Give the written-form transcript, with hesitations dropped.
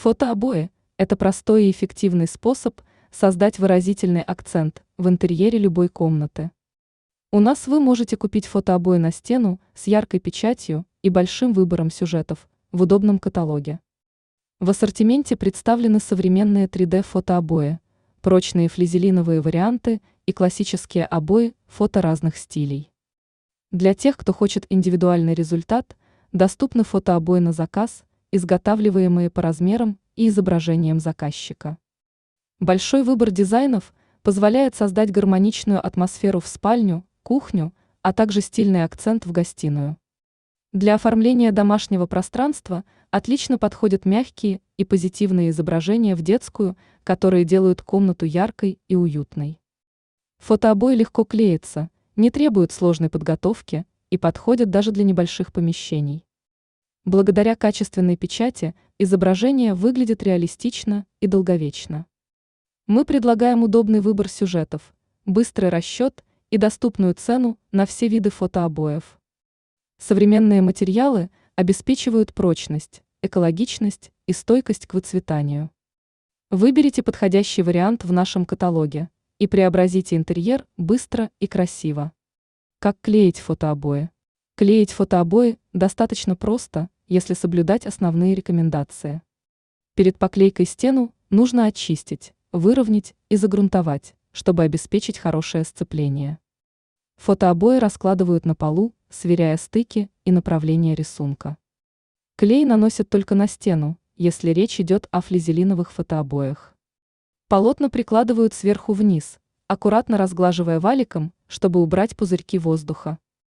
Фотообои– это простой и эффективный способ создать выразительный акцент в интерьере любой комнаты. У нас вы можете купить фотообои на стену с яркой печатью и большим выбором сюжетов в удобном каталоге. В ассортименте представлены современные 3D-фотообои, прочные флизелиновые варианты и классические обои фото разных стилей. Для тех, кто хочет индивидуальный результат, доступны фотообои на заказ, изготавливаемые по размерам и изображениям заказчика. Большой выбор дизайнов позволяет создать гармоничную атмосферу в спальню, кухню, а также стильный акцент в гостиную. Для оформления домашнего пространства отлично подходят мягкие и позитивные изображения в детскую, которые делают комнату яркой и уютной. Фотообои легко клеятся, не требуют сложной подготовки и подходят даже для небольших помещений. Благодаря качественной печати изображение выглядит реалистично и долговечно. Мы предлагаем удобный выбор сюжетов, быстрый расчет и доступную цену на все виды фотообоев. Современные материалы обеспечивают прочность, экологичность и стойкость к выцветанию. Выберите подходящий вариант в нашем каталоге и преобразите интерьер быстро и красиво. Как клеить фотообои? Клеить фотообои достаточно просто, если соблюдать основные рекомендации. Перед поклейкой стену нужно очистить, выровнять и загрунтовать, чтобы обеспечить хорошее сцепление. Фотообои раскладывают на полу, сверяя стыки и направление рисунка. Клей наносят только на стену, если речь идет о флизелиновых фотообоях. Полотна прикладывают сверху вниз, аккуратно разглаживая валиком, чтобы убрать пузырьки воздуха.